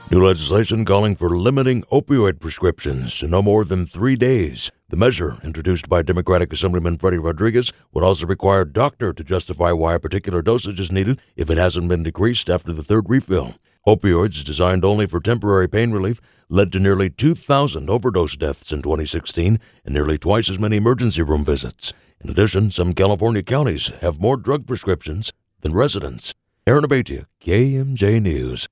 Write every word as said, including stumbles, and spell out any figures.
New legislation calling for limiting opioid prescriptions to no more than three days. The measure, introduced by Democratic Assemblyman Freddie Rodriguez, would also require a doctor to justify why a particular dosage is needed if it hasn't been decreased after the third refill. Opioids, designed only for temporary pain relief, led to nearly two thousand overdose deaths in twenty sixteen and nearly twice as many emergency room visits. In addition, some California counties have more drug prescriptions than residents. Aaron Abatia, K M J News.